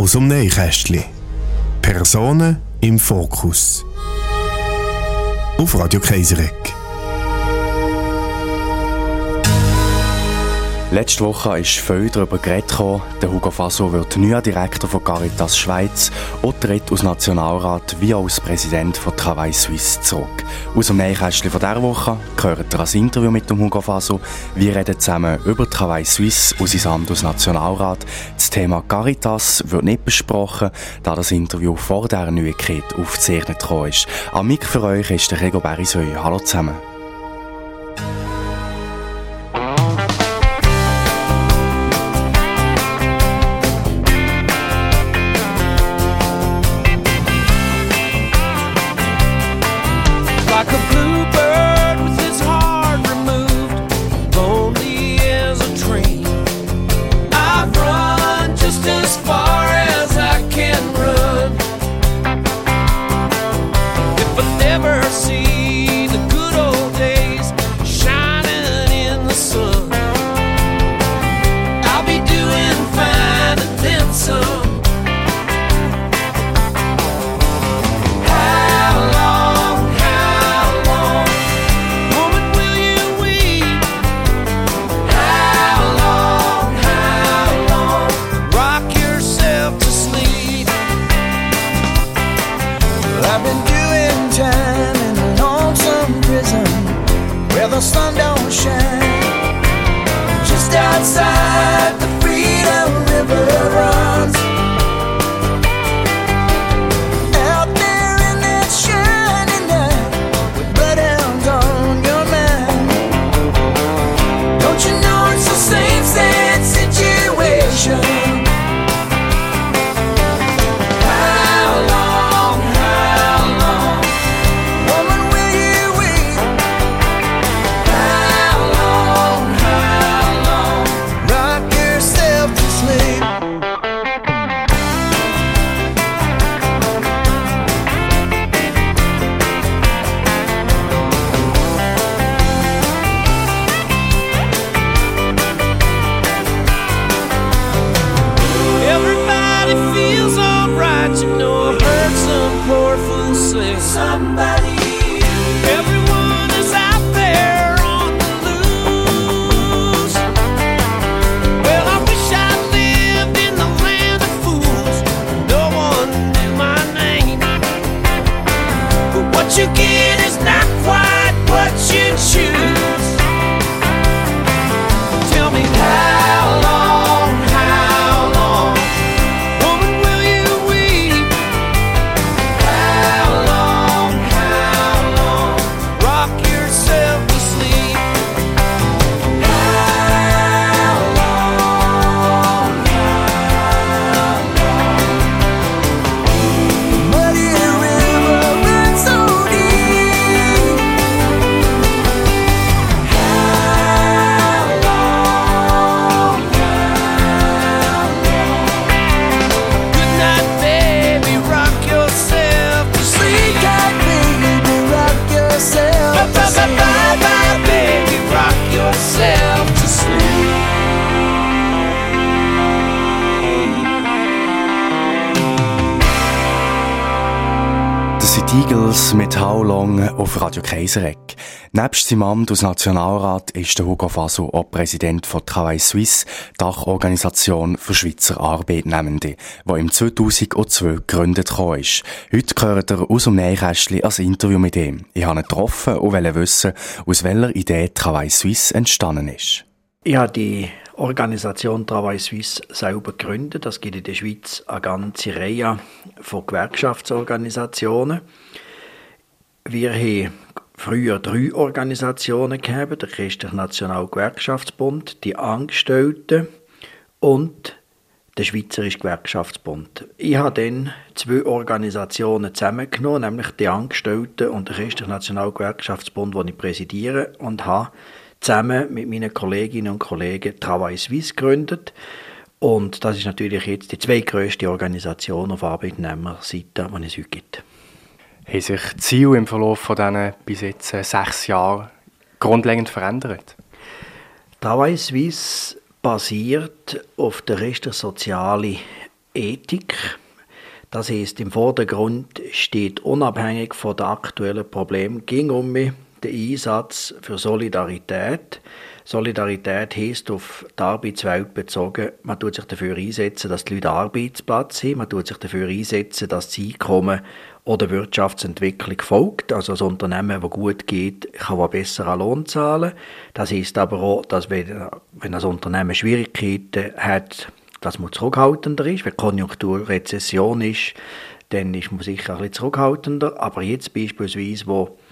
aus dem Nähkästchen. Personen im Fokus. Auf Radio Kaiserregg. Letzte Woche ist viel darüber geredet. Der Hugo Faso wird neuer Direktor von Caritas Schweiz und tritt aus Nationalrat wie auch als Präsident von Travail Suisse zurück. Aus dem Nähkästchen von dieser Woche gehört ihr ein Interview mit dem Hugo Faso. Wir reden zusammen über Travail Suisse und sein Amt als Nationalrat. Das Thema Caritas wird nicht besprochen, da das Interview vor dieser Neuigkeit aufgezeichnet gekommen ist. Am Mic für euch ist der Rego Berisöy. Hallo zusammen. Eagles mit How Long auf Radio Kaiserregg. Nebst seinem Amt als Nationalrat ist der Hugo Faso auch Präsident von Travail Suisse, Dachorganisation für Schweizer Arbeitnehmende, die im 2002 gegründet ist. Heute gehört er aus dem Nähkästchen ein Interview mit ihm. Ich habe ihn getroffen und wollte wissen, aus welcher Idee Travail Suisse entstanden ist. Ich habe die Organisation Travail Suisse selber gegründet. Es gibt in der Schweiz eine ganze Reihe von Gewerkschaftsorganisationen. Wir haben früher 3 Organisationen gehabt: der Christliche National-Gewerkschaftsbund, die Angestellten und der Schweizerische Gewerkschaftsbund. Ich habe dann 2 Organisationen zusammengenommen, nämlich die Angestellten und der Christliche National-Gewerkschaftsbund, den ich präsidiere, und habe zusammen mit meinen Kolleginnen und Kollegen Travail Suisse gegründet. Und das ist natürlich jetzt die zweitgrösste Organisation auf Arbeitnehmerseite, die es heute gibt. Haben sich die Ziele im Verlauf von diesen bis jetzt 6 Jahren grundlegend verändert? Travail Suisse basiert auf der richtigen sozialen Ethik. Das heisst, im Vordergrund steht unabhängig von den aktuellen Problemen ging um den Einsatz für Solidarität. Solidarität heisst auf die Arbeitswelt bezogen, man tut sich dafür einsetzen, dass die Leute Arbeitsplatz haben, man tut sich dafür einsetzen, dass das Einkommen oder Wirtschaftsentwicklung folgt. Also ein Unternehmen, das gut geht, kann einen besseren Lohn zahlen. Das heisst aber auch, dass wenn ein Unternehmen Schwierigkeiten hat, dass man zurückhaltender ist. Wenn Konjunktur Rezession ist, dann ist man sicher ein bisschen zurückhaltender. Aber jetzt beispielsweise,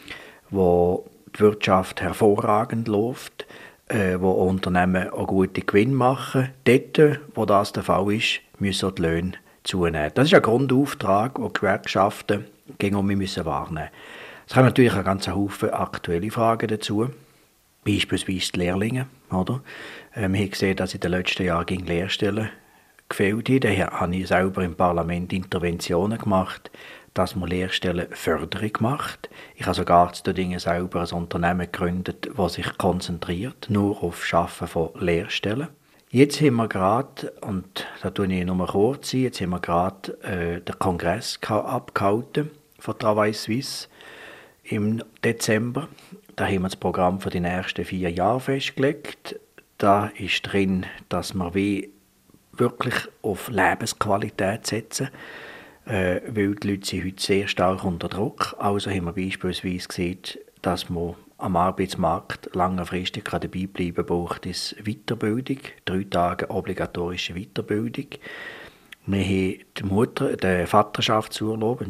wo die Wirtschaft hervorragend läuft, wo Unternehmen auch gute Gewinne machen, dort, wo das der Fall ist, müssen auch die Löhne zunehmen. Das ist ein Grundauftrag, den die Gewerkschaften gegen wahrnehmen müssen. Es kommen natürlich einen ganzen Haufen aktuelle Fragen dazu. Beispielsweise die Lehrlinge. Oder? Wir haben gesehen, dass in den letzten Jahren Lehrstellen gefehlt haben. Daher habe ich selber im Parlament Interventionen gemacht, dass man Lehrstellenförderung macht. Ich habe sogar zu den Dingen selber ein Unternehmen gegründet, das sich konzentriert nur auf das Schaffen von Lehrstellen. Jetzt haben wir gerade, und da tue ich nur kurz ein, jetzt haben wir gerade den Kongress abgehalten von Travail Suisse im Dezember. Da haben wir das Programm für die nächsten 4 Jahre festgelegt. Da ist drin, dass wir wirklich auf Lebensqualität setzen, weil die Leute sind heute sehr stark unter Druck. Also haben wir beispielsweise gesehen, dass man am Arbeitsmarkt langfristig dabei bleiben braucht, ist Weiterbildung, 3 Tage obligatorische Weiterbildung. Wir haben den Vaterschaftsurlaub,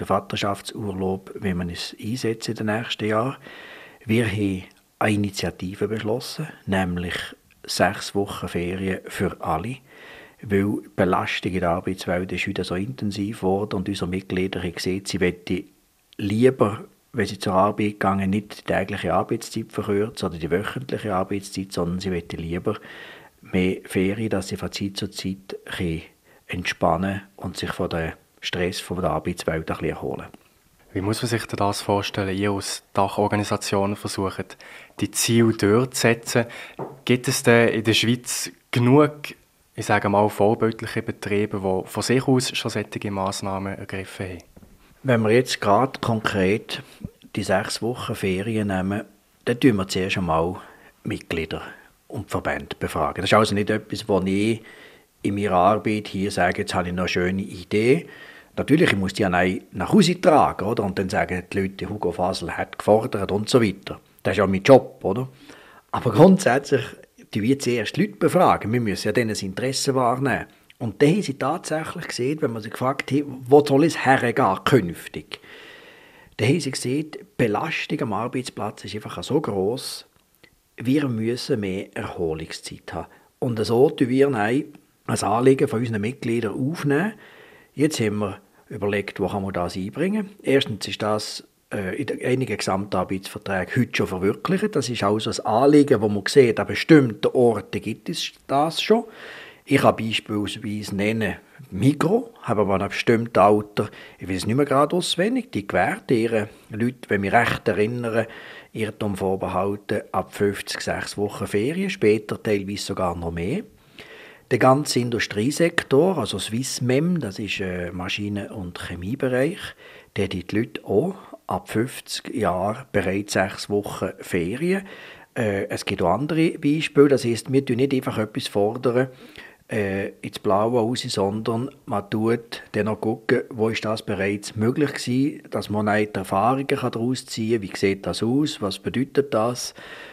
wenn man es einsetzt in den nächsten Jahren. Wir haben eine Initiative beschlossen, nämlich 6 Wochen Ferien für alle, weil die Belastung in der Arbeitswelt ist heute so intensiv geworden und unsere Mitglieder haben gesehen, sie möchten lieber, wenn sie zur Arbeit gehen, nicht die tägliche Arbeitszeit verkürzen oder die wöchentliche Arbeitszeit, sondern sie möchten lieber mehr Ferien, dass sie von Zeit zu Zeit entspannen und sich von dem Stress von der Arbeitswelt ein bisschen erholen. Wie muss man sich das vorstellen? Ihr als Dachorganisation versucht, die Ziele durchzusetzen. Gibt es denn in der Schweiz genug, ich sage mal, vorbildliche Betriebe, die von sich aus schon solche Massnahmen ergriffen haben? Wenn wir jetzt gerade konkret die 6 Wochen Ferien nehmen, dann tun wir zuerst einmal Mitglieder und Verbände befragen. Das ist also nicht etwas, wo ich in meiner Arbeit hier sage, jetzt habe ich noch eine schöne Idee. Natürlich, ich muss die nach Hause tragen, oder? Und dann sagen die Leute, Hugo Fasel hat gefordert und so weiter. Das ist ja mein Job, oder? Aber grundsätzlich, die wir zuerst Leute befragen. Wir müssen ja denen das Interesse wahrnehmen. Und dann haben sie tatsächlich gesehen, wenn man sie gefragt hat, wo soll es hergehen künftig? Dann haben sie gesehen, die Belastung am Arbeitsplatz ist einfach so gross, wir müssen mehr Erholungszeit haben. Und so tun wir ein Anliegen von unseren Mitgliedern aufnehmen. Jetzt haben wir überlegt, wo kann man das einbringen. Erstens ist das in einigen Gesamtarbeitsverträgen heute schon verwirklicht. Das ist also ein Anliegen, wo man sieht, an bestimmten Orten gibt es das schon. Ich kann beispielsweise nennen, Migros, haben aber ein bestimmtes Alter, ich weiß es nicht mehr gerade auswendig, die gewährt ihren Leuten, wenn ich mich recht erinnere, Irrtum vorbehalten, ab 50, 6 Wochen Ferien, später teilweise sogar noch mehr. Der ganze Industriesektor, also Swissmem, das ist Maschinen- und Chemiebereich, der hat die Leute auch ab 50 Jahren bereits 6 Wochen Ferien. Es gibt auch andere Beispiele, das heisst, wir tun nicht einfach etwas fordern, ins Blaue raus, sondern man tut dann noch gucken, wo ist das bereits möglich gewesen, dass man auch die Erfahrungen daraus ziehen kann, wie sieht das aus, was bedeutet das,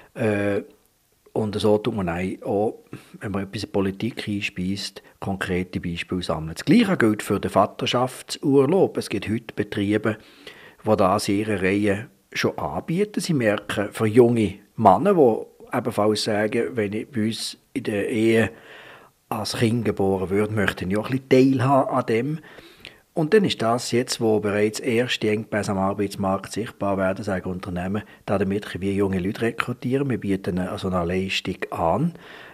und so tut man auch, wenn man etwas in Politik einspeist, konkrete Beispiele sammeln. Das Gleiche gilt für den Vaterschaftsurlaub. Es gibt heute Betriebe, die das in ihrer Reihe schon anbieten. Sie merken für junge Männer, die ebenfalls sagen, wenn ich bei uns in der Ehe als Kind geboren würde, möchte ich auch ein bisschen teilhaben an dem. Und dann ist das jetzt, wo bereits erste Engpässe am Arbeitsmarkt sichtbar werden, sagen Unternehmen, damit können wir junge Leute rekrutieren. Wir bieten also eine Leistung an.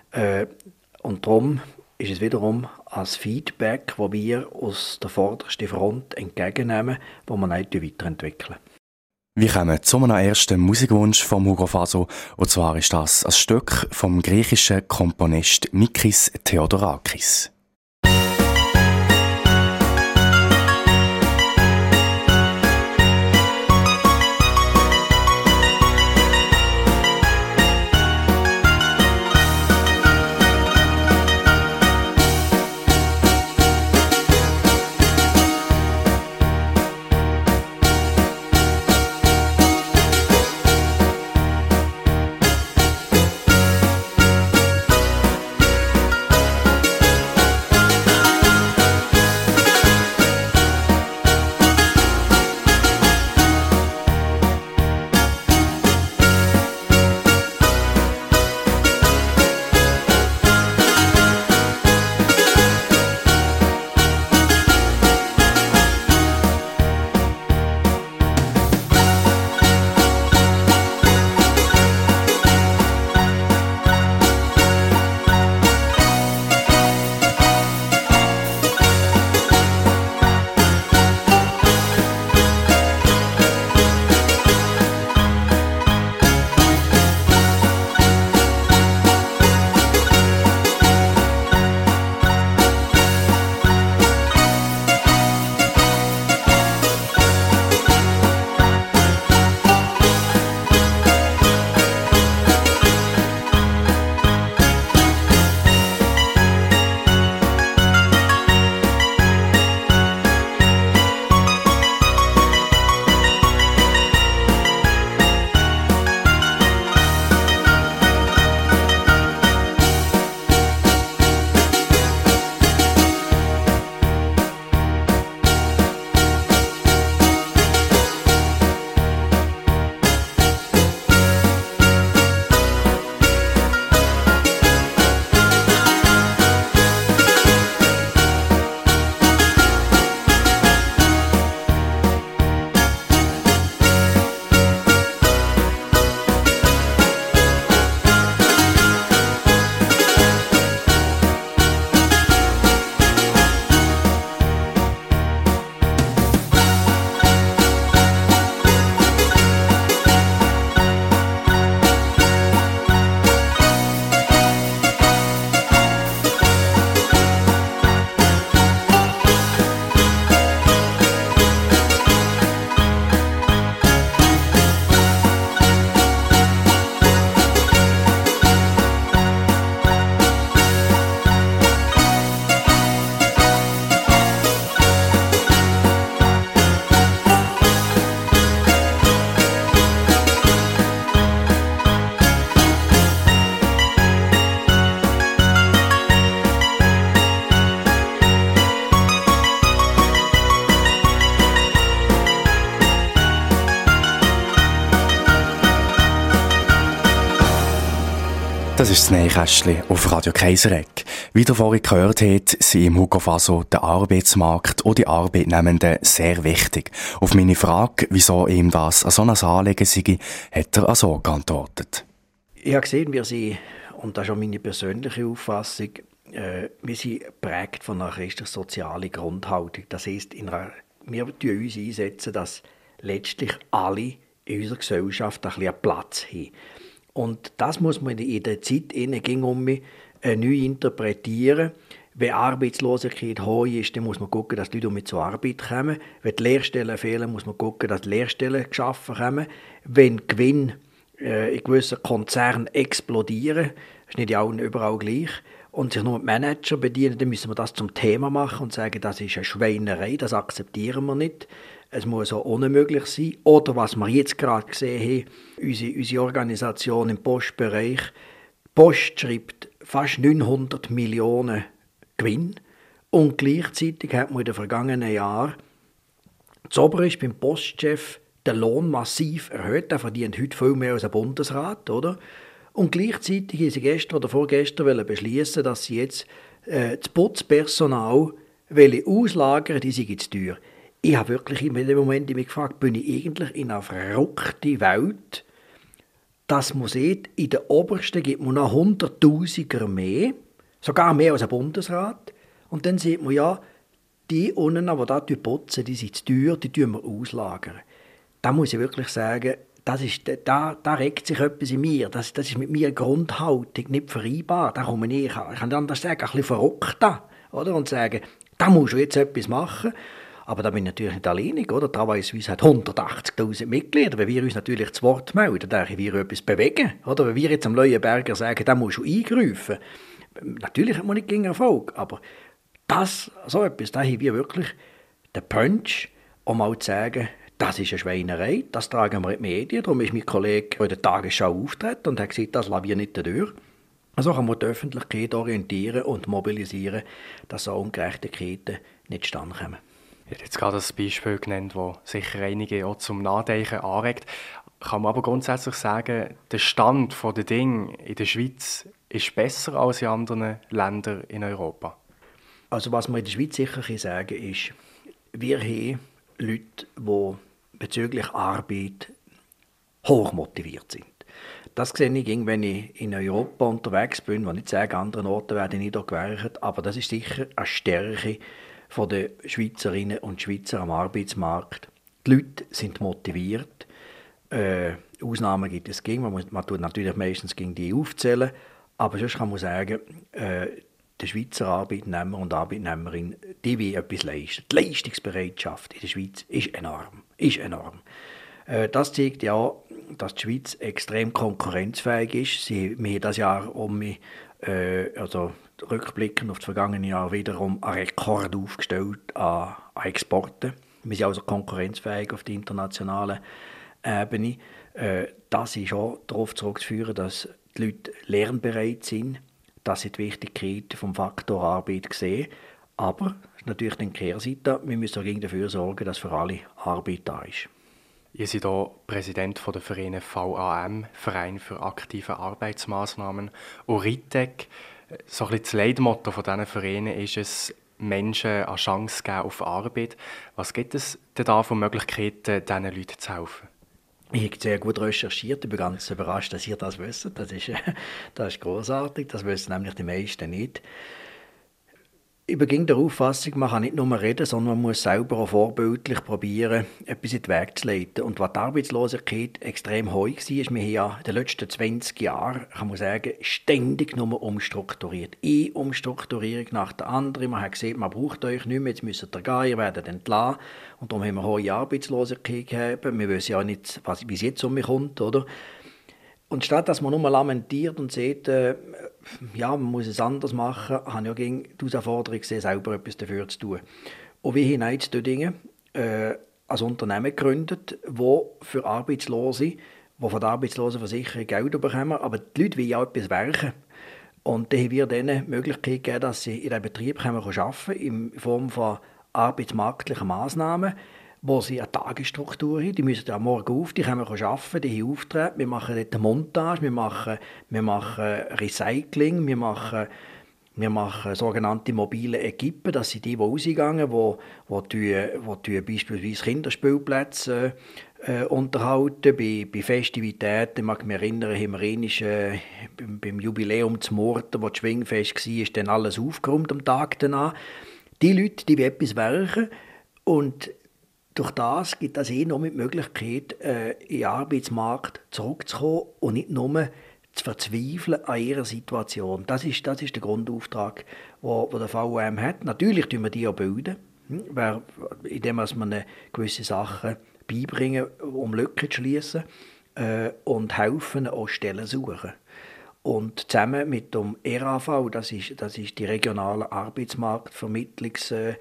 Und darum ist es wiederum als Feedback, das wir aus der vordersten Front entgegennehmen, wo wir weiterentwickeln. Wir kommen zu einem ersten Musikwunsch von Hugo Fasel. Und zwar ist das ein Stück vom griechischen Komponist Mikis Theodorakis. Das ist das Nähkästchen auf Radio Kaiseregg. Wie ihr vorhin gehört habt, sind im Hugo Faso der Arbeitsmarkt und die Arbeitnehmenden sehr wichtig. Auf meine Frage, wieso ihm das so ein Anliegen sei, hat er so geantwortet. Ich habe gesehen, wir sind, und das ist auch meine persönliche Auffassung, wir sind geprägt von einer christlich-sozialen Grundhaltung. Das heisst, wir uns einsetzen, dass letztlich alle in unserer Gesellschaft ein bisschen Platz haben. Und das muss man in der Zeit neu interpretieren. Wenn Arbeitslosigkeit hoch ist, dann muss man schauen, dass die Leute mit zur Arbeit kommen. Wenn die Lehrstellen fehlen, muss man schauen, dass die Lehrstellen geschaffen werden. Wenn Gewinn in gewissen Konzernen explodieren, das ist nicht überall gleich, und sich nur die Manager bedienen, dann müssen wir das zum Thema machen und sagen, das ist eine Schweinerei, das akzeptieren wir nicht. Es muss auch unmöglich sein. Oder was wir jetzt gerade gesehen haben, unsere Organisation im Postbereich, die Post schreibt fast 900 Millionen Gewinn und gleichzeitig hat man in den vergangenen Jahren zuoberst beim Postchef den Lohn massiv erhöht. Der verdient heute viel mehr als ein Bundesrat, oder? Und gleichzeitig haben sie gestern oder vorgestern beschließen, dass sie jetzt das Putzpersonal auslagern, die sind zu teuer. Ich habe wirklich in dem Moment mich gefragt, bin ich eigentlich in einer verrückten Welt, dass man sieht, in der Obersten gibt man noch 100'000er mehr, sogar mehr als ein Bundesrat. Und dann sieht man ja, die unten, die da putzen, die sind zu teuer, die tun wir auslagern. Da muss ich wirklich sagen, da regt sich etwas in mir. Das ist mit mir eine Grundhaltung nicht vereinbar. Da komme ich kann anders sagen, ein bisschen verrückt da, oder? Und sagen, da musst du jetzt etwas machen. Aber da bin ich natürlich nicht alleinig, oder? Travail Suisse hat 180'000 Mitglieder. Wenn wir uns natürlich zu Wort melden, dann wir etwas bewegen, oder? Wenn wir jetzt am Leuenberger sagen, da musst du eingreifen. Natürlich hat man nicht gegen Erfolg, aber so etwas, da haben wir wirklich den Punch, um mal zu sagen, das ist eine Schweinerei, das tragen wir in die Medien. Darum ist mein Kollege in der Tagesschau aufgetreten und hat gesagt, das lassen wir nicht durch. Also kann man die Öffentlichkeit orientieren und mobilisieren, dass so Ungerechtigkeiten nicht standkommen. Ich habe jetzt gerade ein Beispiel genannt, das sicher einige auch zum Nachdenken anregt. Kann man aber grundsätzlich sagen, der Stand der Dinge in der Schweiz ist besser als in anderen Ländern in Europa? Also was man in der Schweiz sicher sagen kann, ist, wir haben Leute, die bezüglich Arbeit hochmotiviert sind. Das sehe ich, wenn ich in Europa unterwegs bin, wo ich nicht sage, an anderen Orten werden nicht gewerkt, aber das ist sicher eine Stärke der Schweizerinnen und Schweizer am Arbeitsmarkt. Die Leute sind motiviert. Ausnahmen gibt es gegen, man tut natürlich meistens gegen die aufzählen, aber sonst kann man sagen, der Schweizer Arbeitnehmer und Arbeitnehmerin, die will etwas leisten. Die Leistungsbereitschaft in der Schweiz ist enorm. Das zeigt ja, dass die Schweiz extrem konkurrenzfähig ist. Wir haben das Jahr rückblickend auf das vergangene Jahr wiederum einen Rekord aufgestellt an Exporten. Wir sind also konkurrenzfähig auf der internationalen Ebene. Das ist auch darauf zurückzuführen, dass die Leute lernbereit sind, dass sie die Wichtigkeit vom Faktor Arbeit sehen. Aber natürlich die Kehrseite, wir müssen dagegen dafür sorgen, dass für alle Arbeit da ist. Ihr seid hier Präsident der Vereine VAM, Verein für aktive Arbeitsmaßnahmen, und RITEC. So ein bisschen das Leitmotto von diesen Vereinen ist es, Menschen eine Chance geben auf Arbeit. Was gibt es denn da für Möglichkeiten, diesen Leuten zu helfen? Ich habe sehr gut recherchiert, ich bin ganz überrascht, dass ihr das wisst. Das ist großartig, das wissen nämlich die meisten nicht. Ich bin der Auffassung, man kann nicht nur reden, sondern man muss selber auch vorbildlich probieren, etwas in den Weg zu leiten. Und was die Arbeitslosigkeit extrem hoch war, wir haben ja in den letzten 20 Jahren, kann man sagen, ständig nur umstrukturiert. Eine Umstrukturierung nach der anderen. Man hat gesehen, man braucht euch nicht mehr, jetzt müsst ihr gehen, ihr werdet entlassen. Und darum haben wir hohe Arbeitslosigkeit gehabt. Wir wissen ja nicht, wie es jetzt um mich kommt, oder? Und statt dass man nur lamentiert und sagt, man muss es anders machen, habe ich ja gegen die Herausforderung gesehen, selber etwas dafür zu tun. Und wir haben jetzt Dinge ein Unternehmen gegründet, das für Arbeitslose, die von der Arbeitslosenversicherung Geld bekommen, aber die Leute wollen ja etwas werken. Und dann haben wir denen die Möglichkeit gegeben, dass sie in diesem Betrieb arbeiten können, in Form von arbeitsmarktlichen Massnahmen. wo sie eine Tagesstruktur haben. Die müssen ja morgen auf, die können arbeiten, die haben Aufträge, wir machen dort eine Montage, wir machen Recycling, wir machen sogenannte mobile Equipen, das sind die rausgegangen, die beispielsweise Kinderspielplätze unterhalten. Bei Festivitäten, mag ich mich erinnern, haben wir beim Jubiläum zu Murten, wo das Schwingfest war, dann alles aufgeräumt am Tag danach. Die Leute, die wollen etwas werken und durch das gibt es noch mit die Möglichkeit, in den Arbeitsmarkt zurückzukommen und nicht nur zu verzweifeln an ihrer Situation. Das ist der Grundauftrag, den der VUM hat. Natürlich tun wir die auch bilden, indem wir gewisse Sachen beibringen, um Lücken zu schließen und helfen, auch Stellen zu suchen. Und zusammen mit dem RAV, das ist die regionalen Arbeitsmarktvermittlungszentren,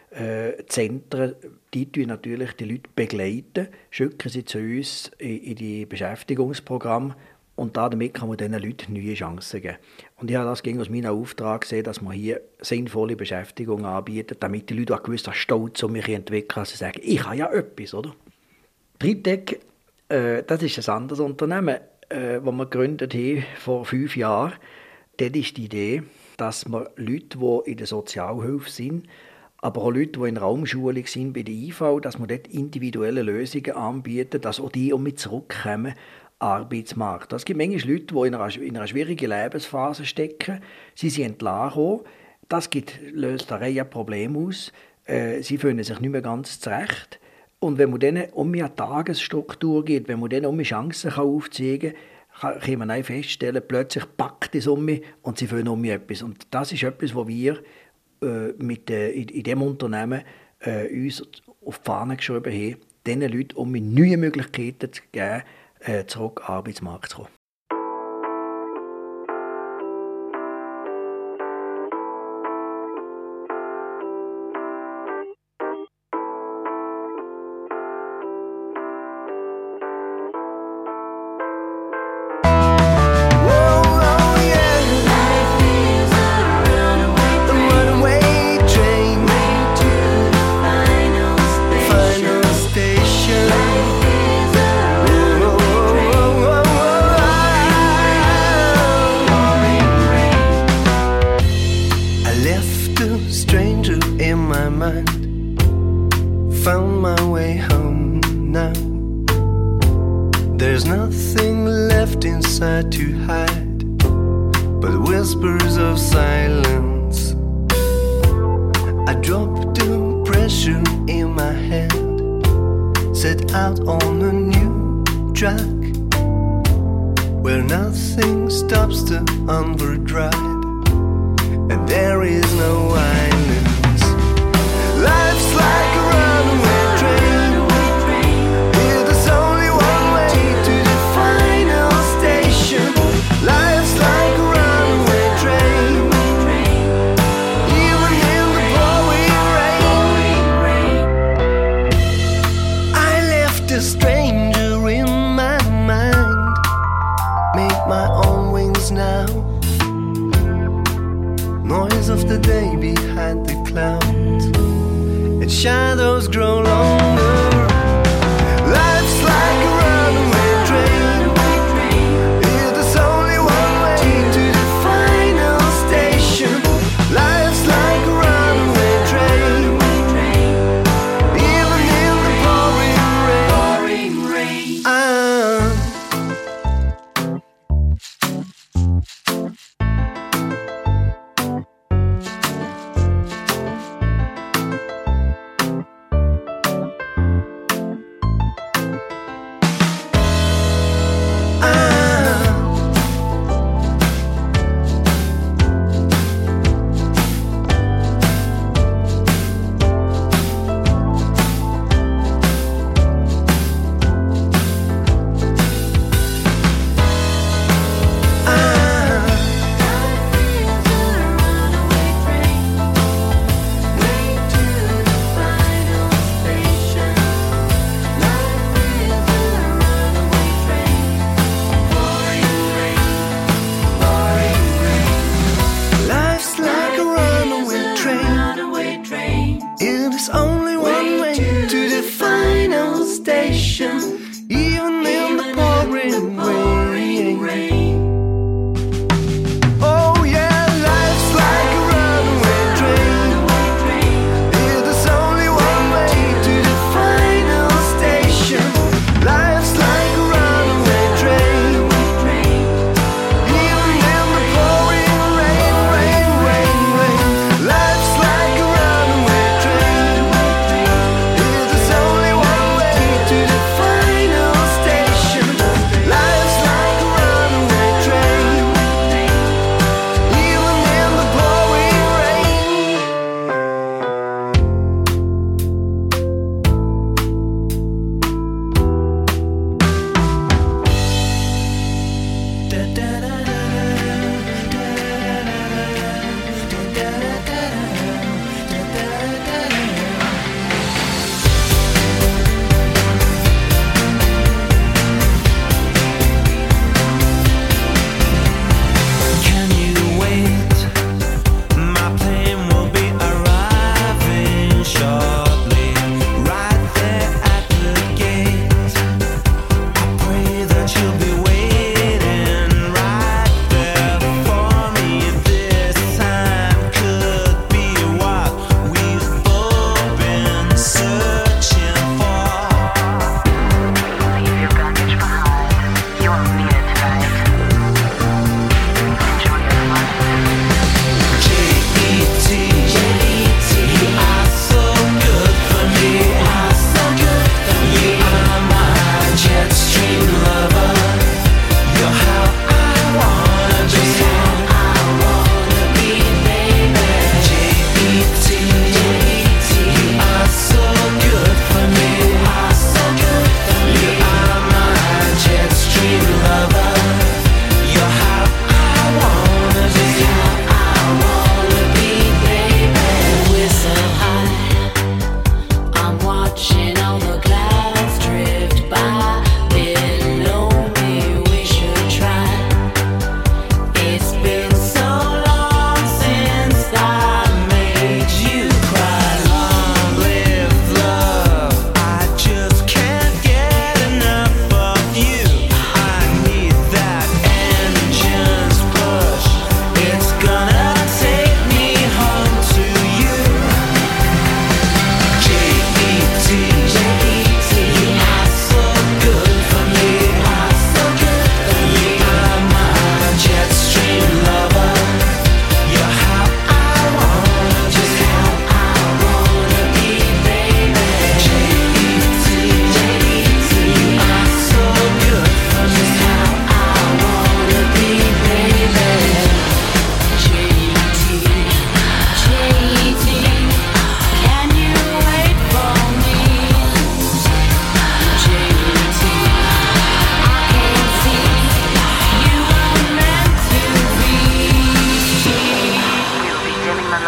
die natürlich die Leute begleiten, schicken sie zu uns in die Beschäftigungsprogramme und damit kann man diesen Leuten neue Chancen geben. Und ich habe das aus meinem Auftrag gesehen, dass man hier sinnvolle Beschäftigung anbietet, damit die Leute auch gewiss Stolz um mich entwickeln, dass sie sagen, ich habe ja etwas, oder? Tritec, das ist ein anderes Unternehmen, das wir gegründet haben vor 5 Jahren. Dort ist die Idee, dass wir Leute, die in der Sozialhilfe sind, aber auch Leute, die in Raumschulung sind bei der IV, dass wir dort individuelle Lösungen anbieten, dass auch die mit zurückkommen Arbeitsmarkt. Es gibt manchmal Leute, die in einer schwierigen Lebensphase stecken. Sie sind entlassen. Das löst eine Reihe Probleme aus. Sie fühlen sich nicht mehr ganz zurecht. Und wenn man denen eine Tagesstruktur gibt, wenn man denen Chancen aufzeigen kann, kann man feststellen, plötzlich packt es und sie fühlen etwas. Und das ist etwas, was wir in diesem Unternehmen uns auf die Fahne geschrieben haben, diesen Leuten neue Möglichkeiten zu geben, zurück in den Arbeitsmarkt zu kommen. Found my way home now. There's nothing left inside to hide but whispers of silence. I dropped the pressure in my head, set out on a new track where nothing stops the onward ride, and there is no islands. Life's like a runaway train. Here there's only one way to the final station. Life's like a runaway train. Even in the pouring rain. I left a stranger in my mind, made my own wings now. Noise of the day behind the clouds, and shadows grow longer. Life's like a runaway train. Here there's only one way to the final station. Life's like a runaway train. Even in the pouring rain.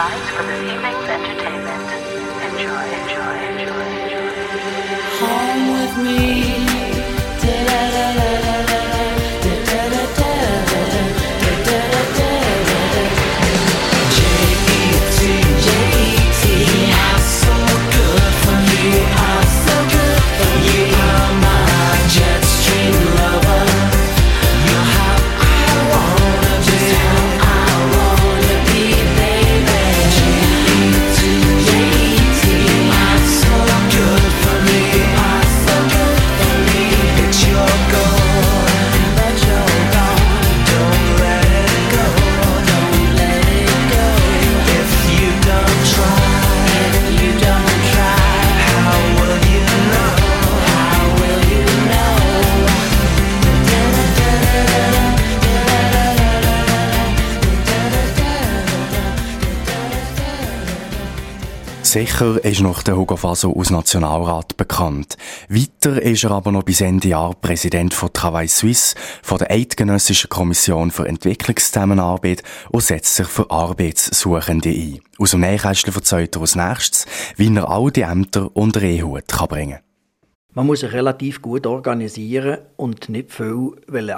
lines for this evening's entertainment. Enjoy, enjoy, enjoy, enjoy. Home with me. Sicher ist noch der Hugo Faso als Nationalrat bekannt. Weiter ist er aber noch bis Ende Jahr Präsident von Travail Suisse, von der Eidgenössischen Kommission für Entwicklungszusammenarbeit und setzt sich für Arbeitssuchende ein. Aus dem Nähkästchen erzählt er als nächstes, wie er all die Ämter unter einen Hut bringen kann. Man muss sich relativ gut organisieren und nicht viel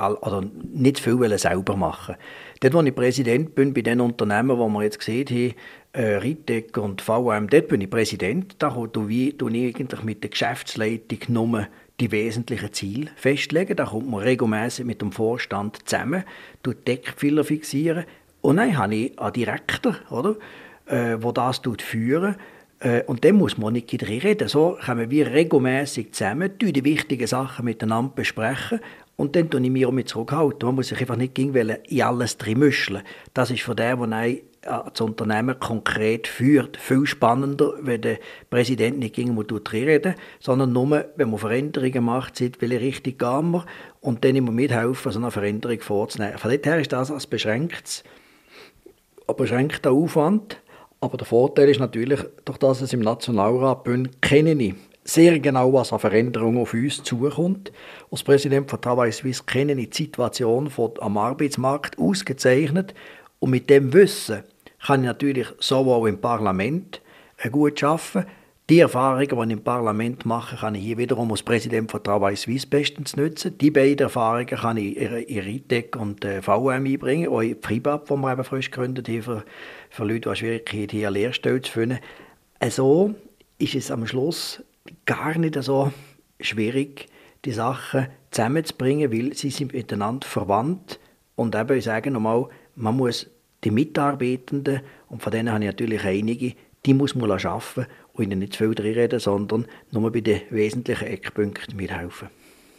selber machen. Dort, wo ich Präsident bin, bei den Unternehmen, die wir jetzt gesehen haben, Ritec und VM, dort bin ich Präsident. Da tue ich eigentlich mit der Geschäftsleitung nur die wesentlichen Ziele festlegen. Da kommt man regelmäßig mit dem Vorstand zusammen, Deckpfeiler fixieren. Und dann habe ich einen Direktor, oder, der das führt. Und dann muss man nicht drin reden. So kommen wir regelmäßig zusammen, die wichtigen Sachen miteinander besprechen. Und dann tue ich mich auch mit zurückhalten. Man muss sich einfach nicht in alles drin mischen. Das ist von dem, der das Unternehmen konkret führt, viel spannender, wenn der Präsident nicht drin reden, sondern nur, wenn man Veränderungen macht, sieht, welche Richtung gehen wir, und dann immer mithelfen, so eine Veränderung vorzunehmen. Von daher ist das ein beschränkter Aufwand. Aber der Vorteil ist natürlich, durch das es im Nationalrat bin, kenne ich sehr genau, was an Veränderungen auf uns zukommt. Als Präsident von Travail Suisse kenne ich die Situation am Arbeitsmarkt ausgezeichnet. Und mit dem Wissen kann ich natürlich sowohl im Parlament gut arbeiten. Die Erfahrungen, die ich im Parlament mache, kann ich hier wiederum als Präsident von Travail Suisse bestens nutzen. Die beiden Erfahrungen kann ich in Ritec und VM einbringen, auch in Fribab, die wir eben frisch gegründet haben, für Leute, die Schwierigkeiten haben, eine Lehrstelle zu finden. So ist es am Schluss gar nicht so schwierig, die Sachen zusammenzubringen, weil sie sind miteinander verwandt. Und eben, ich sage nochmal, man muss die Mitarbeitenden, und von denen habe ich natürlich einige, die muss man arbeiten und ihnen nicht zu viel drin reden, sondern nur bei den wesentlichen Eckpunkten mithelfen.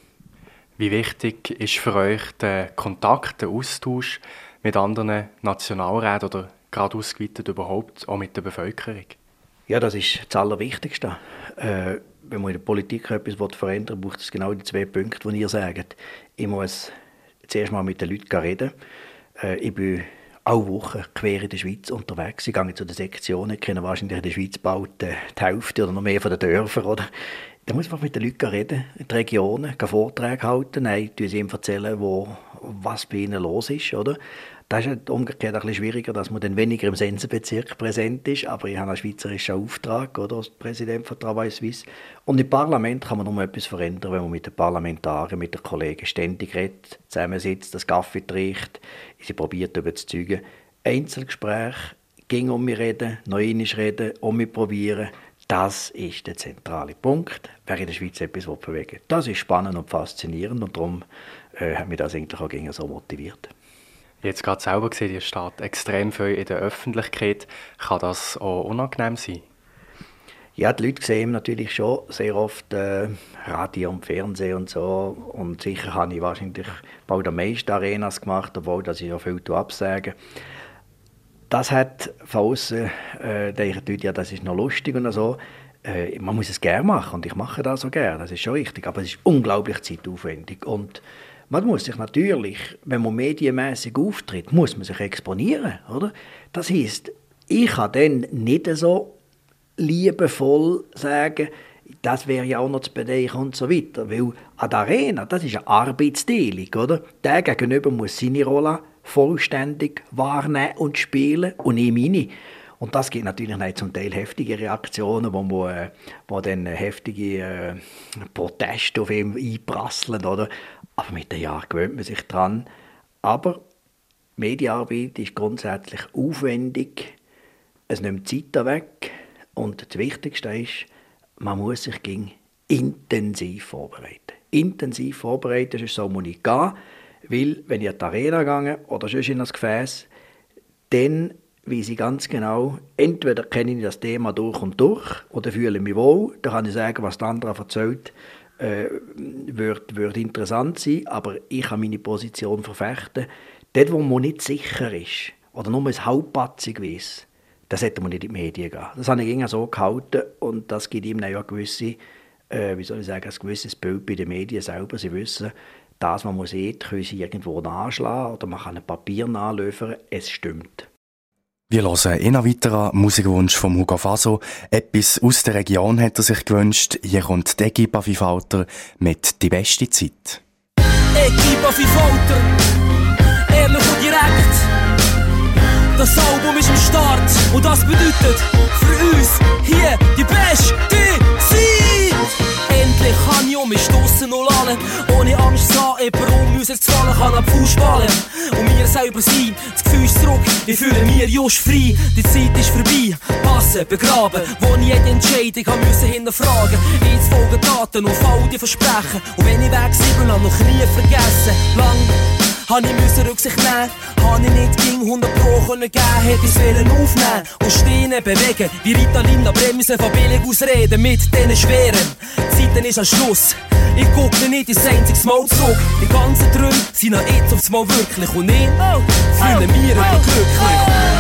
Wie wichtig ist für euch der Kontakt, der Austausch mit anderen Nationalräten oder gerade ausgeweitet überhaupt auch mit der Bevölkerung? Ja, das ist das Allerwichtigste. Wenn man in der Politik etwas verändern will, braucht es genau die 2 Punkte, die ihr sagt. Ich muss zuerst mal mit den Leuten reden. Ich bin alle Wochen quer in der Schweiz unterwegs. Ich gehe zu den Sektionen, ich kenne wahrscheinlich in der Schweiz bald die Hälfte oder noch mehr von den Dörfern. Oder? Da muss man mit den Leuten reden, in den Regionen, Vorträge halten, sie ihm erzählen, was bei ihnen los ist. Oder? Das ist umgekehrt ein bisschen schwieriger, dass man dann weniger im Sensenbezirk präsent ist, aber ich habe einen schweizerischen Auftrag, oder, als Präsident von Travail Suisse. Und im Parlament kann man nur etwas verändern, wenn man mit den Parlamentariern, mit den Kollegen ständig redet, zusammensitzt, das Kaffee trinkt, sie probiert überzeugen. Einzelgespräche, ging um mich reden, noch einmal reden, um mich probieren. Das ist der zentrale Punkt, wer in der Schweiz etwas bewegen will. Das ist spannend und faszinierend und darum hat mich das eigentlich auch so motiviert. Jetzt gerade selber gesehen, ihr steht extrem viel in der Öffentlichkeit. Kann das auch unangenehm sein? Ja, die Leute sehen natürlich schon sehr oft Radio und Fernsehen und so. Und sicher habe ich wahrscheinlich bald am meisten Arenas gemacht, obwohl ich ja viel absage. Das hat von aussen, denken die Leute, ja, das ist noch lustig und so. Man muss es gerne machen und ich mache das so gerne, das ist schon richtig. Aber es ist unglaublich zeitaufwendig. Und man muss sich natürlich, wenn man medienmässig auftritt, muss man sich exponieren, oder? Das heisst, ich kann dann nicht so liebevoll sagen, das wäre ja auch noch zu bedenken und so weiter. Weil an der Arena, das ist eine Arbeitsteilung, oder? Der Gegenüber muss seine Rolle vollständig wahrnehmen und spielen und ich meine. Und das gibt natürlich zum Teil heftige Reaktionen, wo dann heftige Proteste auf ihn einprasseln, oder? Aber mit den Jahren gewöhnt man sich dran. Aber Medienarbeit ist grundsätzlich aufwendig, es nimmt Zeit weg und das Wichtigste ist, man muss sich intensiv vorbereiten. Intensiv vorbereiten, sonst soll man nicht gehen, weil wenn ich in die Arena gehe oder sonst in das Gefäß, dann weiss ich ganz genau, entweder kenne ich das Thema durch und durch oder fühle mich wohl, dann kann ich sagen, was der andere erzählt, wird interessant sein, aber ich kann meine Position verfechten. Dort, wo man nicht sicher ist oder nur ein halbpatzig weiss, da sollte man nicht in die Medien gehen. Das habe ich immer so gehalten und das gibt ihm ein gewisses Bild bei den Medien selber. Sie wissen, das, was man sieht, können sie irgendwo nachschlagen oder man kann ein Papier nachliefern. Es stimmt. Wir hören einen weiteren Musikwunsch von Hugo Faso. Etwas aus der Region hat er sich gewünscht. Hier kommt die Equipa Vifalter mit «Die beste Zeit». Equipa Vifalter, ehrlich und direkt. Das Album ist am Start und das bedeutet für uns hier die beste Zeit. Endlich kann ich mich stossen und lallen, ohne Angst zu haben, jemand müssen zu fallen, kann am Fußballen. Und wir selber sein, das Gefühl ist zurück, wir fühlen mir just frei. Die Zeit ist vorbei, passen, begraben, wo ich jede Entscheidung musste hinterfragen. Jetzt folgen Taten und all die Versprechen. Und wenn ich weg bin, noch nie vergessen. Lang habe ich Rücksicht nehmen, habe ich nicht gegen 100 Pro können geben, hätte ich es aufnehmen und stehen, bewegen, wie Ritalin, aber wir müssen von billig ausreden mit diesen Schweren. Die Zeiten ist am Schluss, ich gucke nicht ins einziges Mal zurück. Die ganzen Träume sind noch jetzt aufs Mal wirklich und ich fühle mich überglücklich.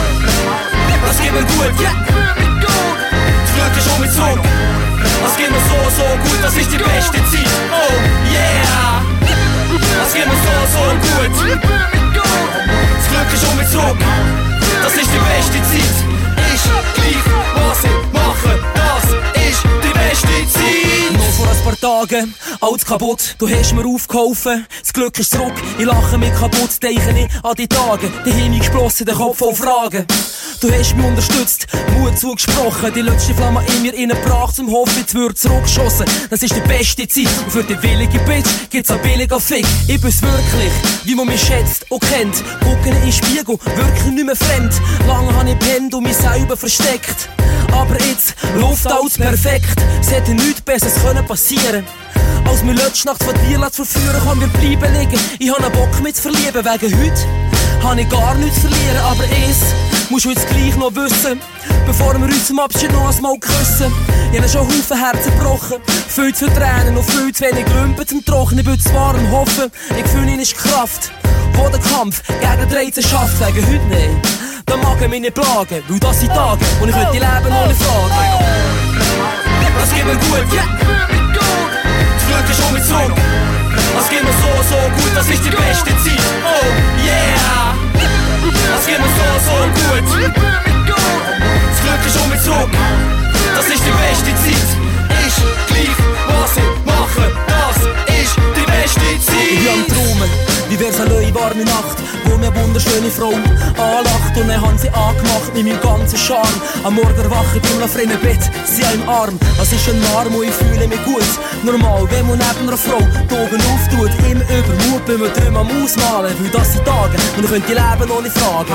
Das geht mir gut, ja, das Glück ist um mich zurück. Das geht mir so gut, das ist die beste Zeit, oh yeah. Das geht mir so gut. Das Glück ist um mich zurück. Das ist die beste Zeit. Ich gleich, was ich mache, das ist die beste Zeit. Noch vor ein paar Tagen, alles kaputt, du hast mir aufgeholfen. Das Glück ist zurück, ich lache mich kaputt, denke ich an die Tage. Die Himmel gesplossen, der Kopf voll Fragen. Du hast mich unterstützt, Mut zugesprochen, die letzte Flamme in mir reingebracht, zum Hoffen, jetzt wird zurückgeschossen. Das ist die beste Zeit und für die willige Bitch gibt's einen billigen Fick. Ich bin's wirklich, wie man mich schätzt und kennt. Gucken in den Spiegel, wirklich nicht mehr fremd. Lange habe ich pennt und mich selber versteckt. Aber jetzt läuft alles perfekt. Es hätte nichts Besseres passieren können. Als mir letzte Nacht von dir zu verführen, kann mir bleiben liegen. Ich habe einen Bock mit zu verlieben, wegen heute habe ich gar nichts zu verlieren. Aber musst du jetzt gleich noch wissen, bevor wir uns zum Abschied noch einmal küssen. Ich habe schon Haufen Herzen gebrochen, viel zu Tränen und viel zu wenig Grümpen zum Trocknen. Ich bin zwar am Hoffen, ich fühle ihn ist Kraft, wo der Kampf gegen die Reize schafft. Wegen heute nicht, dann mag ich mich nicht plagen, weil das sind Tage, und ich könnte leben ohne Fragen. Das geht mir gut, ja, das Glück ist um mich zurück. Das geht mir so gut, das ist die beste Zeit, oh yeah. Das geht mir so gut. Das Glück ist um mich zurück. Das ist die beste Zeit. Ich gleich, was ich mache, das ist die beste Zeit. Ich bin am Träumen, wie wär's eine neue warme Nacht, wo mir wunderschöne Frau anlacht. Und dann haben sie angemacht mit meinem ganzen Charme. Am Morgen erwache ich im fremden Bett, sie im Arm. Das ist ein Arm und ich fühle mich gut. Normal, wenn man neben einer Frau die Augen auftut, im Übermut bin wir drüben am Ausmalen. Weil das sind Tage, und ich könnte leben ohne Fragen.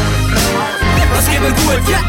Das geht mir gut, ja,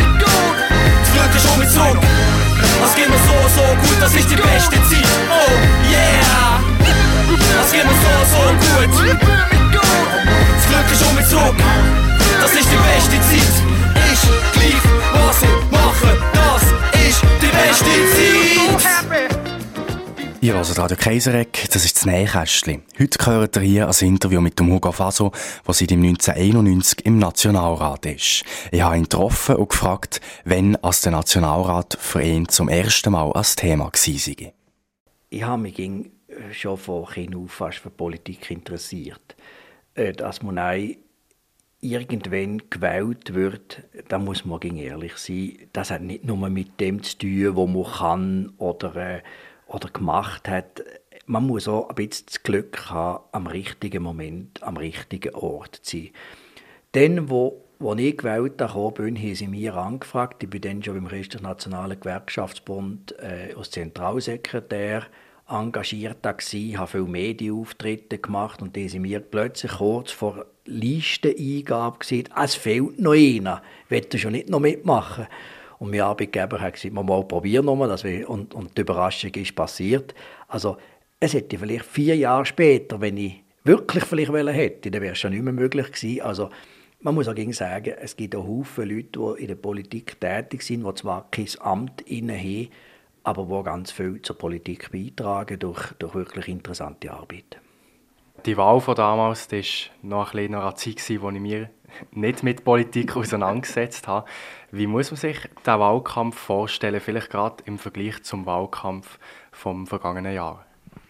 das Glück ist um mich zurück. Das geht mir so gut, das ist die beste Zeit, oh yeah. Das geht mir so gut. Das Glück ist um mich zurück. Das ist die beste Zeit. Ich gleich, was ich mache, das ist die beste Zeit. Ihr hört Radio Kaisereck, das ist das Nähkästchen. Heute gehört ihr hier ein Interview mit dem Hugo Faso, der seit 1991 im Nationalrat ist. Ich habe ihn getroffen und gefragt, wann als der Nationalrat für ihn zum ersten Mal als Thema war. Ich habe mich schon von Kind auf fast für Politik interessiert. Dass man irgendwann gewählt wird, da muss man ehrlich sein. Das hat nicht nur mit dem zu tun, was man kann oder gemacht hat. Man muss auch ein bisschen das Glück haben, am richtigen Moment, am richtigen Ort zu sein. Dann, wo Als ich gewählt bin, haben sie mich angefragt. Ich war dann schon beim Christlichen Nationalen Gewerkschaftsbund als Zentralsekretär engagiert, habe viele Medienauftritte gemacht und die sind mir plötzlich kurz vor Listeneingabe gesagt, es fehlt noch einer, willst du schon nicht noch mitmachen? Und mein Arbeitgeber hat gesagt, mal probieren und die Überraschung ist passiert. Also es hätte vielleicht 4 Jahre später, wenn ich wirklich vielleicht hätte, dann wäre es schon nicht mehr möglich gewesen. Also man muss auch sagen, es gibt auch Haufen Leute, die in der Politik tätig sind, die zwar kein Amt innehaben, aber die ganz viel zur Politik beitragen durch wirklich interessante Arbeit. Die Wahl von damals, das war noch eine Zeit, wo ich mich nicht mit Politik auseinandergesetzt habe. Wie muss man sich den Wahlkampf vorstellen, vielleicht gerade im Vergleich zum Wahlkampf vom vergangenen Jahr?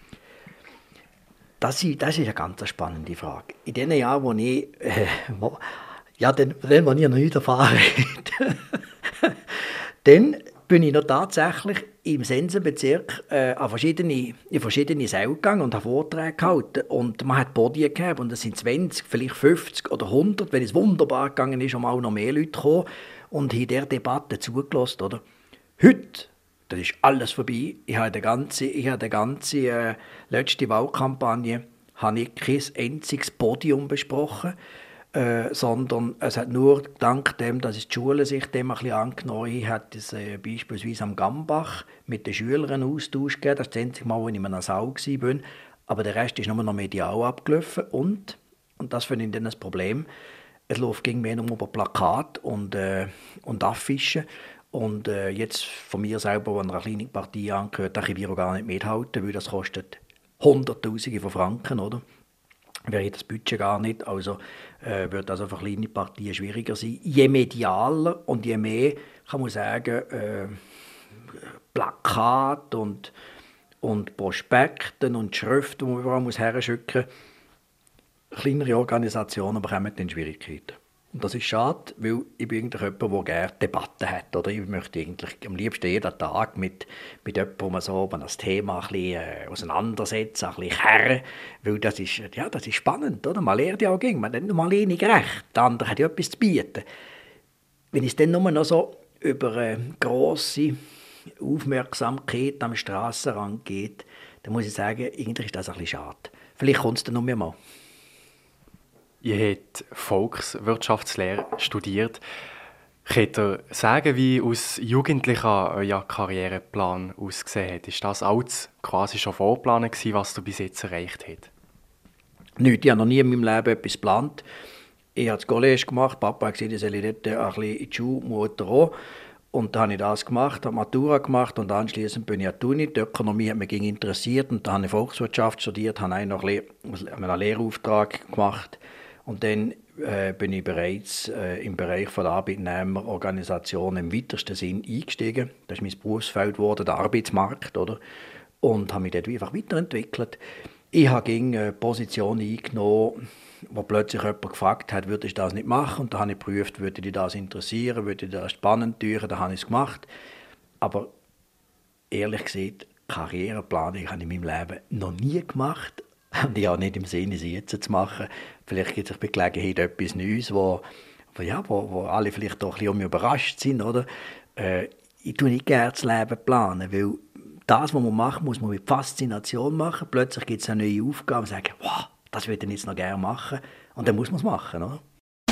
Das ist eine ganz spannende Frage. In den Jahren, wo ich wo ich noch nicht erfahren habe, dann bin ich noch tatsächlich im Sensenbezirk in verschiedene Säle gegangen und habe Vorträge gehalten. Und man hat Podien gehabt und es sind 20, vielleicht 50 oder 100, wenn es wunderbar gegangen ist, mal noch mehr Leute gekommen und haben dieser Debatte zugelassen. Oder? Heute, das ist alles vorbei. Ich habe die ganze letzte Wahlkampagne habe ich kein einziges Podium besprochen. Sondern es hat nur dank dem, dass die Schule sich dem ein bisschen angenommen hat, es beispielsweise am Gambach mit den Schülern einen Austausch gegeben. Das ist das einzige Mal, als ich in einer Saal war. Aber der Rest ist nur noch medial abgelaufen. Und das finde ich dann ein Problem, es läuft gegen mehr nur über Plakate und Affischen. Und jetzt von mir selber, der einer kleinen Partei angehört, da kann ich gar nicht mithalten, weil das kostet Hunderttausende von Franken, oder? Wäre das Budget gar nicht, also wird das für kleine Partien schwieriger sein. Je medialer und je mehr, kann man sagen, Plakate und Prospekten und Schriften, die man überall herschicken muss, kleinere Organisationen bekommen dann Schwierigkeiten. Und das ist schade, weil ich bin eigentlich jemand, der gerne Debatten hat. Oder? Ich möchte eigentlich am liebsten jeden Tag mit jemandem, wo man so das Thema ein bisschen auseinandersetzt, ein bisschen kehren. Weil das ist spannend. Oder? Man lernt ja auch gegen. Man hat nicht nur alleine gerecht. Der andere hat ja etwas zu bieten. Wenn es dann nur noch so über grosse Aufmerksamkeit am Strassenrand geht, dann muss ich sagen, eigentlich ist das ein bisschen schade. Vielleicht kommt es dann noch mal. Ihr habt Volkswirtschaftslehre studiert. Könnt ihr sagen, wie aus Jugendlicher euer Karriereplan ausgesehen hat? Ist das alles quasi schon vorgeplant gewesen, was du bis jetzt erreicht hast? Nichts, ich habe noch nie in meinem Leben etwas geplant. Ich habe das College gemacht, Papa hat gesagt, ich soll dort ein bisschen in die Schule, Mutter auch. Und dann habe ich das gemacht, habe Matura gemacht und anschliessend bin ich an die Uni. Die Ökonomie hat mich interessiert und dann habe ich Volkswirtschaft studiert, habe noch einen Lehrauftrag gemacht. Und dann bin ich bereits im Bereich der Arbeitnehmerorganisation im weitesten Sinn eingestiegen. Das ist mein Berufsfeld geworden, der Arbeitsmarkt, oder? Und habe mich dort einfach weiterentwickelt. Ich habe gegen Positionen eingenommen, wo plötzlich jemand gefragt hat, würde ich das nicht machen? Und dann habe ich geprüft, würde dich das interessieren, würde dich das spannend tun, dann habe ich es gemacht. Aber ehrlich gesagt, Karriereplanung habe ich in meinem Leben noch nie gemacht. Und ich auch nicht im Sinne, sie jetzt zu machen. Vielleicht gibt es bei Gelegenheit etwas Neues, wo alle vielleicht auch ein bisschen überrascht sind. Oder? Ich tue nicht gerne das Leben planen, weil das, was man macht, muss man mit Faszination machen. Plötzlich gibt es eine neue Aufgabe und sagen, wow, das würde ich jetzt noch gerne machen. Und dann muss man es machen. Oder?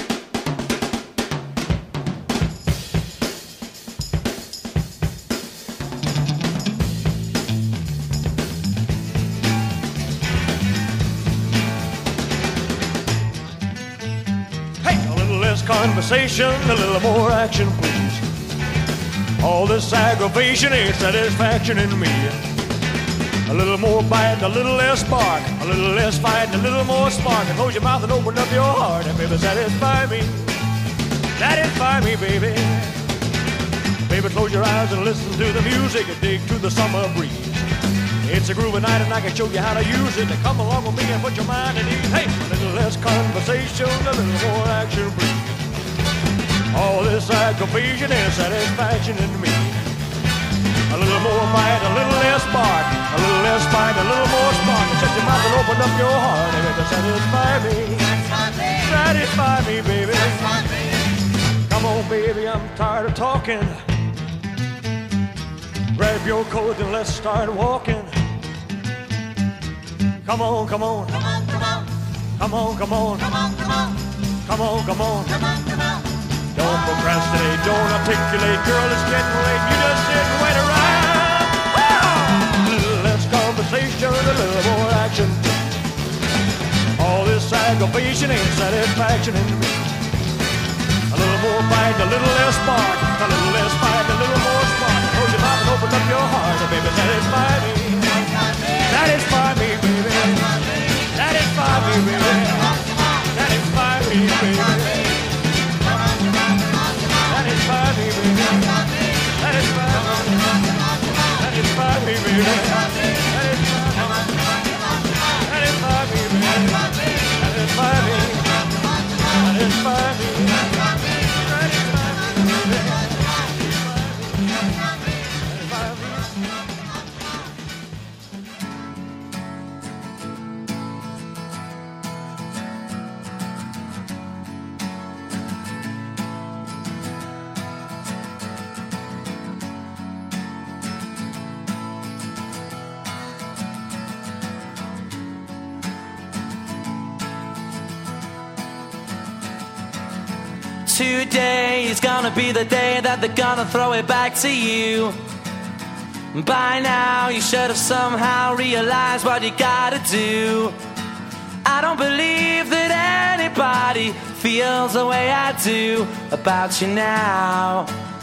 Conversation, a little more action, please. All this aggravation ain't satisfaction in me. A little more bite, a little less spark, a little less fight, a little more spark. And close your mouth and open up your heart, and baby, satisfy me. Satisfy me, baby. Baby, close your eyes and listen to the music and dig to the summer breeze. It's a groovy night and I can show you how to use it. Come along with me and put your mind at ease. Hey, a little less conversation, a little more action, please. All this aggravation and satisfaction in me. A little more bite, a little less spark, a little less fight, a little more spark. Shut your mouth and open up your heart and satisfy me. Satisfy me, baby. on, baby, I'm tired of talking. Grab your coat and let's start walking. Come on, come on. Come on, come on. Come on, come on. Come on, come on. Come on, come on. Come on, come on. Don't procrastinate, don't articulate. Girl, it's getting late. You just sit and wait around. A little less conversation, a little more action. All this aggravation ain't satisfaction in me. A little more fight, a little less spark. A little less fight, a little more spark. Close your mouth and open up your heart, and baby, satisfy me. Satisfy me, baby. Satisfy me, baby. Satisfy me, baby. Satisfy me, baby. Satisfy me. Satisfy me, baby. Satisfy me, baby. Satisfy me. Satisfy me. Today is gonna be the day that they're gonna throw it back to you. By now you should have somehow realized what you gotta do. I don't believe that anybody feels the way I do about you now.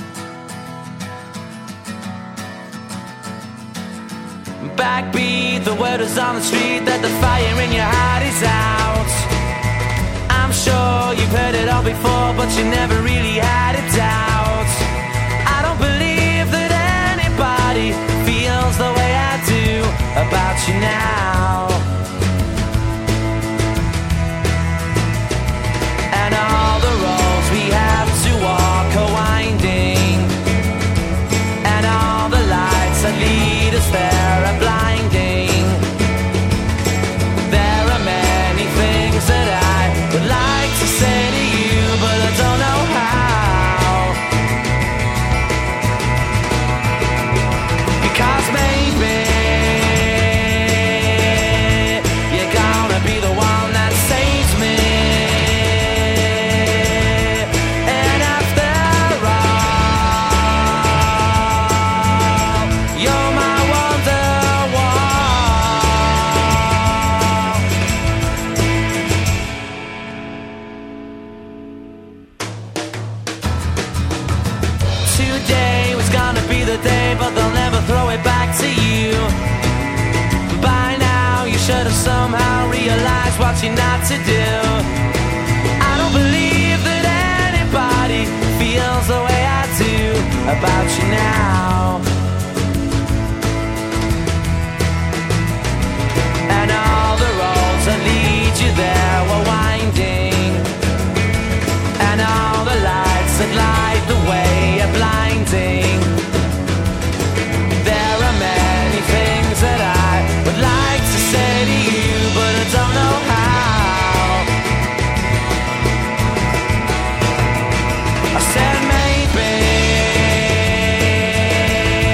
Backbeat, the word is on the street that the fire in your heart is out. I'm sure you've heard it all before, but you never really had a doubt. I don't believe that anybody feels the way I do about you now. And all the roads we have to walk are winding, and all the lights that lead us there are blinding. There are many things that I would like to say to you, but I don't know how. Because maybe you're gonna be the one that saves me. And after all, you're my wonderwall. Today was gonna be the day, but they'll never throw it back to you. By now you should have somehow realized what you're not to do. I don't believe that anybody feels the way I do about you now. And all the roads that lead you there were winding, and all the lights that light the way are blinding. There are many things that I would like to say to you, but I don't know how. I said maybe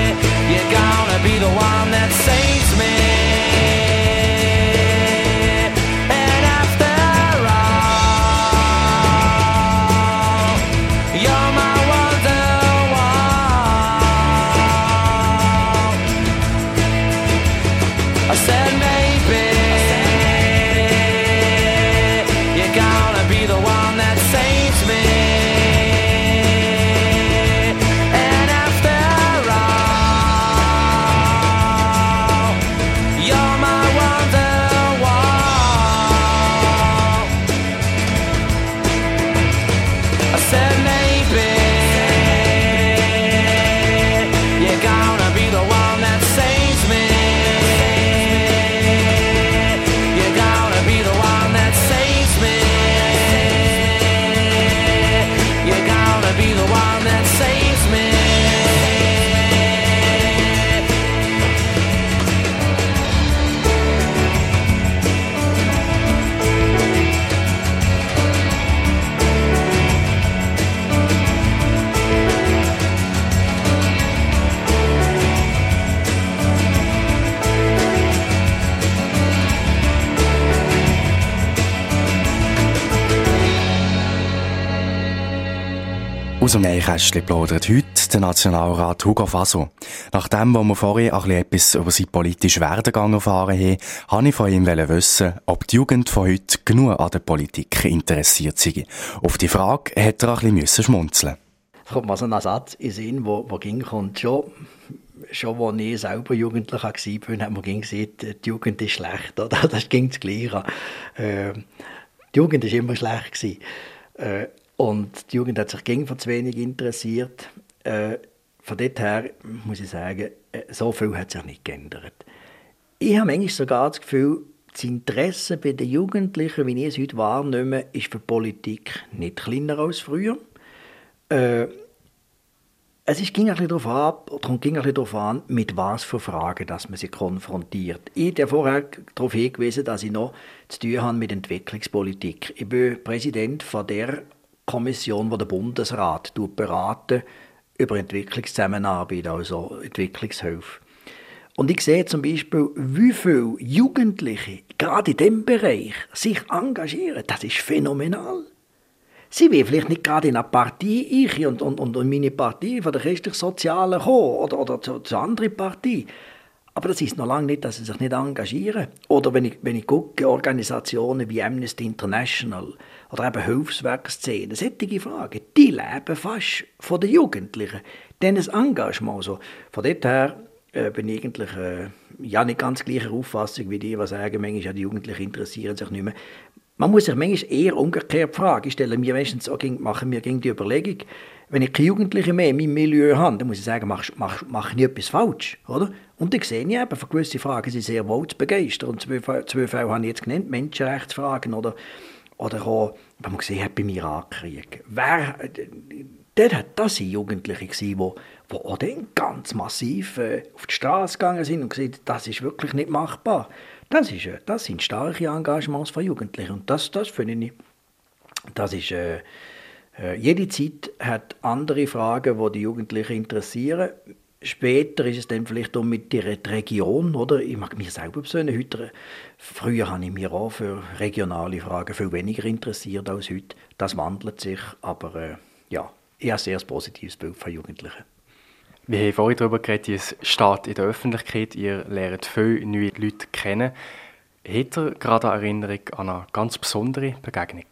Aus dem Nähkästchen plaudert heute der Nationalrat Hugo Faso. Nachdem, wo wir vorhin ein bisschen etwas über seinen politischen Werdegang erfahren haben, wollte ich von ihm wissen, ob die Jugend von heute genug an der Politik interessiert sei. Auf die Frage hat er ein bisschen schmunzeln. Es kommt mal so ein Satz in den Sinn, wo kommt schon als ich selber Jugendlicher war, hat man gesagt, die Jugend ist schlecht. Oder? Das ging das Gleiche. Die Jugend war immer schlecht. Und die Jugend hat sich gegen zu wenig interessiert. Von dort her muss ich sagen, so viel hat sich nicht geändert. Ich habe manchmal sogar das Gefühl, das Interesse bei den Jugendlichen, wie ich es heute wahrnehme, ist für Politik nicht kleiner als früher. Ging ein bisschen darauf an, mit was für Fragen dass man sich konfrontiert. Ich habe ja vorher darauf hingewiesen, dass ich noch zu tun habe mit Entwicklungspolitik. Ich bin Präsident von der Kommission, die der Bundesrat beraten über Entwicklungszusammenarbeit, also Entwicklungshilfe. Und ich sehe zum Beispiel, wie viele Jugendliche gerade in diesem Bereich sich engagieren. Das ist phänomenal. Sie will vielleicht nicht gerade in eine Partei und meine Partei von der christlich-sozialen kommen oder zu einer anderen Partei. Aber das ist noch lange nicht, dass sie sich nicht engagieren. Oder wenn ich gucke, Organisationen wie Amnesty International oder eben Hilfswerkszenen, solche Fragen, die leben fast von den Jugendlichen. Denen Engagement. So. Von dort her bin ich eigentlich nicht ganz gleicher Auffassung wie die sagen, manchmal die Jugendlichen interessieren sich nicht mehr. Man muss sich manchmal eher umgekehrt fragen. Ich stelle mir meistens auch, mache mir die Überlegung, wenn ich keine Jugendlichen mehr in meinem Milieu habe, dann muss ich sagen, mache ich etwas falsch, oder? Und dann sehe ich eben, für gewisse Fragen sind sehr wohl zu begeistern. Und zwei Fälle habe ich jetzt genannt, Menschenrechtsfragen oder auch, wenn man gesehen hat, beim Irakkrieg. Das waren Jugendliche, die auch dann ganz massiv auf die Straße gegangen sind und gesagt haben, das ist wirklich nicht machbar. Das sind starke Engagements von Jugendlichen. Und das finde ich, das ist, jede Zeit hat andere Fragen, die die Jugendlichen interessieren. Später ist es dann vielleicht auch mit der Region, oder? Ich mag mich selber persönlich früher habe ich mich auch für regionale Fragen viel weniger interessiert als heute. Das wandelt sich, aber ich habe ein sehr positives Bild von Jugendlichen. Wir haben vorhin darüber geredet, es steht in der Öffentlichkeit, ihr lernt viele neue Leute kennen. Habt ihr gerade eine Erinnerung an eine ganz besondere Begegnung?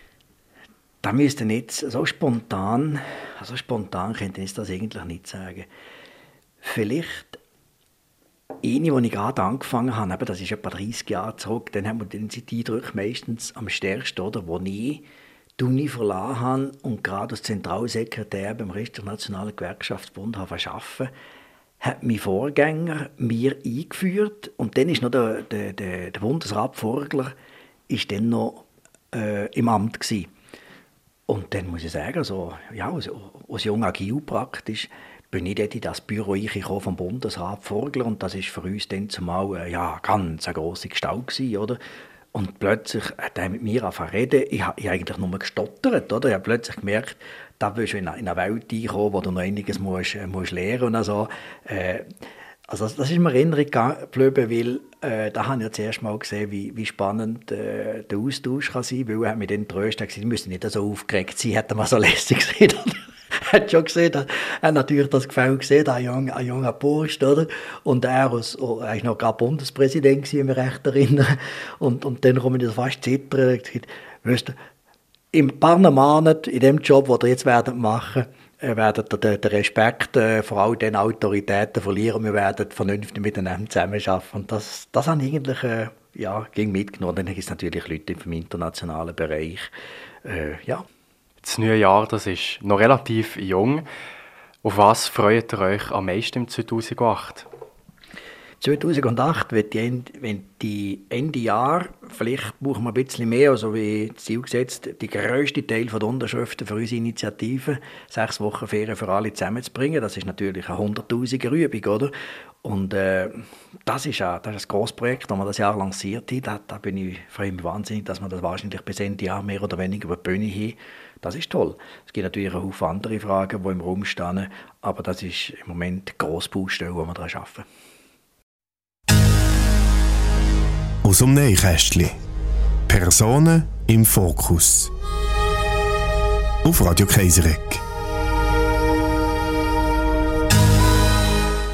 Da müsste nicht so spontan könnte ich das eigentlich nicht sagen. Vielleicht eine, die ich gerade angefangen habe, das ist etwa 30 Jahre zurück, dann haben wir den Eindruck meistens am stärksten, oder, wo ich die Uni verlassen habe und gerade als Zentralsekretär beim Christlichen Nationalen Gewerkschaftsbund arbeiten, hat mein Vorgänger mir eingeführt und dann ist noch der Bundesrat Forgler ist dann noch im Amt gewesen. Und dann muss ich sagen, als junger Agil praktisch, bin ich dort in das Büro reingekommen vom Bundesrat Forgler und das war für uns dann zumal ganz eine grosse Gestalt gewesen, oder? Und plötzlich hat er mit mir angefangen zu reden. Ich habe eigentlich nur gestottert. Oder? Ich habe plötzlich gemerkt, da willst du in eine Welt reinkommen, wo du noch einiges musst lernen musst. Also das ist mir in Erinnerung geblieben, weil da habe ich ja zuerst mal gesehen, wie spannend der Austausch kann sein kann. Weil er hat mich dann tröstet, sie müssen nicht so aufgeregt sein, hat er mal so lässig gesehen. Er hat schon gesehen, er hat natürlich das Gefühl gesehen, ein junger Bursch, oder? Und er war noch gerade Bundespräsident, wenn ich mich recht erinnere. Und dann komme ich fast zittern. Weißt du, in ein paar Monaten, in dem Job, den ihr jetzt machen werdet ihr den Respekt vor all den Autoritäten verlieren. Wir werden vernünftig miteinander zusammenarbeiten. Und das habe ich eigentlich mitgenommen. Dann gibt es natürlich Leute im internationalen Bereich. Das neue Jahr, das ist noch relativ jung. Auf was freut ihr euch am meisten im 2008? 2008, wenn die Ende Jahr, vielleicht brauchen wir ein bisschen mehr, also wie Ziel gesetzt, die grösste Teil der Unterschriften für unsere Initiative, 6 Wochen Ferien für alle zusammenzubringen. Das ist natürlich eine 100'000er Übung, oder? Und das ist ein grosses Projekt, das wir das Jahr lanciert haben. Da freue ich mich wahnsinnig, dass wir das wahrscheinlich bis Ende Jahr mehr oder weniger über die Bühne haben. Das ist toll. Es gibt natürlich einen Haufen andere Fragen, die im Raum stehen, aber das ist im Moment die grosse Baustelle, die wir daran arbeiten. Aus dem Nähkästchen. Personen im Fokus. Auf Radio Kaiserek.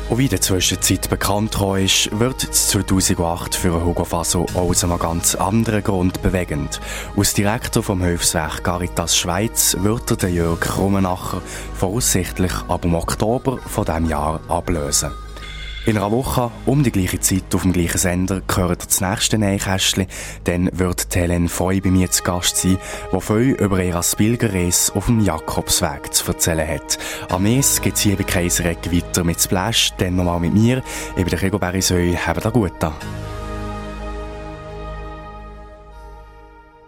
Und wie in der Zwischenzeit bekannt geworden ist, wird 2008 für Hugo Faso auch aus einem ganz anderen Grund bewegend. Als Direktor vom Hilfswerk Caritas Schweiz wird er den Jörg Krummenacher voraussichtlich ab im Oktober von diesem Jahr ablösen. In einer Woche, um die gleiche Zeit auf dem gleichen Sender, gehört das nächste Nähkästchen. Dann wird Hélène Foy bei mir zu Gast sein, die viel über ihre Pilgerreise auf dem Jakobsweg zu erzählen hat. Am Mies geht es hier bei Kaiseregg weiter mit Splash, dann nochmal mit mir. Ich bin der Gregor Berisöy, habt ihr gut an.